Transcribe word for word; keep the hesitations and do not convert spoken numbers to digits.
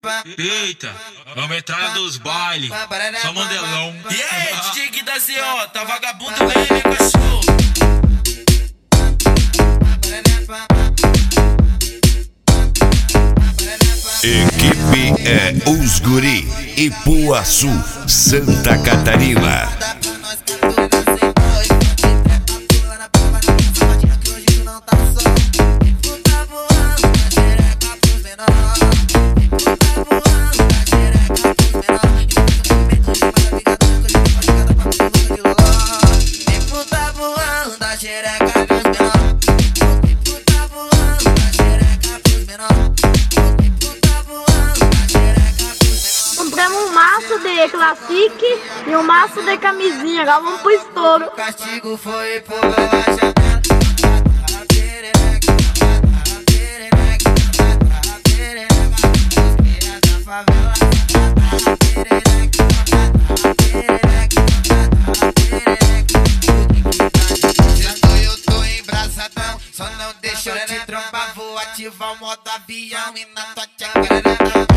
Eita, é o metralha dos bailes, só mandelão. E aí, D J Gui da Z O, tá vagabundo bem, meu cachorro? Equipe é Os Guri, Ipuaçu, Santa Catarina. Compramos um maço de classique e um maço de camisinha. Agora vamos pro estouro. O castigo foi por bolacha. Eu tô embrasadão, só não deixa eu te trombar. Vou ativar o modo avião e na tua tchacarada.